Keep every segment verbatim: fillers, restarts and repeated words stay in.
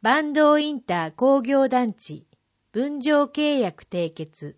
坂東インター工業団地分譲契約締結。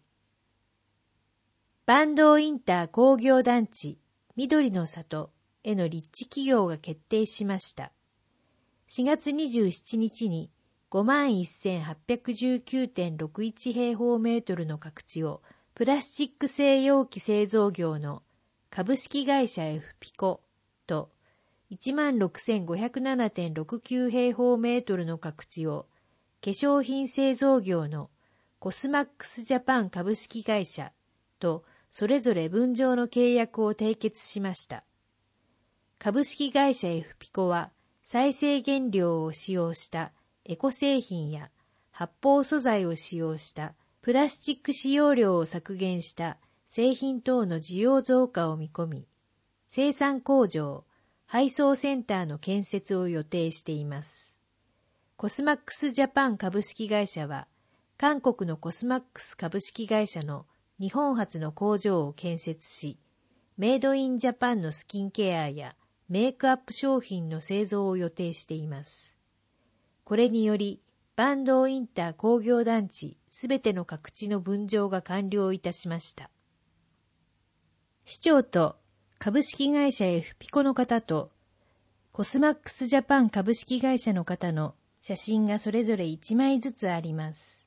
坂東インター工業団地緑の里への立地企業が決定しました。しがつにじゅうしちにちに ごまんせんはっぴゃくじゅうきゅうてんろくいち 平方メートルの宅地をプラスチック製容器製造業の株式会社 エフピコ と いちまんろくせんごひゃくななてんろくきゅう 平方メートルの宅地を化粧品製造業のコスマックスジャパン株式会社とそれぞれ分譲の契約を締結しました。株式会社 エフピコ は再生原料を使用したエコ製品や発泡素材を使用したプラスチック使用量を削減した製品等の需要増加を見込み、生産工場、配送センターの建設を予定しています。コスマックスジャパン株式会社は、韓国のコスマックス株式会社の日本初の工場を建設し、メイドインジャパンのスキンケアやメイクアップ商品の製造を予定しています。これにより、坂東インター工業団地すべての宅地の分譲が完了いたしました。市長と株式会社 エフピコ の方とコスマックスジャパン株式会社の方の写真がそれぞれいちまいずつあります。